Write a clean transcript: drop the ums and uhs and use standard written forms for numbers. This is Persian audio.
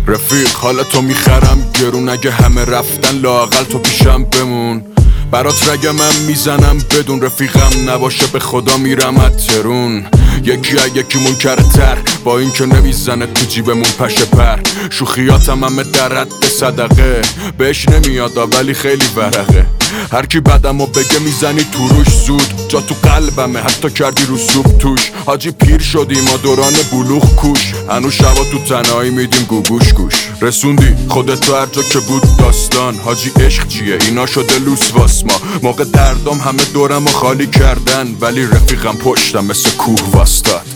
رفیق حالا تو میخرم گرون، اگه همه رفتن لااقل تو پیشم بمون. برات رگمم میزنم بدون، رفیقم نباشه به خدا میرم ترون. یکی منکر تر با این که نمیزنه تو جیبمون پشه پر. شوخیاتم همه در رد صدقه، بهش نمیاد ولی خیلی ورقه. هر کی بدمو بگه میزنی تو روش زود، جا تو قلبمه حتی کردی رو سوب توش. حاجی پیر شدیم ما دوران بلوغ کوش، هنوز شبا تو تنهایی میدیم گوگوش گوش. رسوندی خودت تو هر جا که بود داستان، حاجی عشق چیه اینا شده لوس واس ما. موقع دردم همه دورمو خالی کردن، ولی رفیقم پشتم مثل کوه واستاد.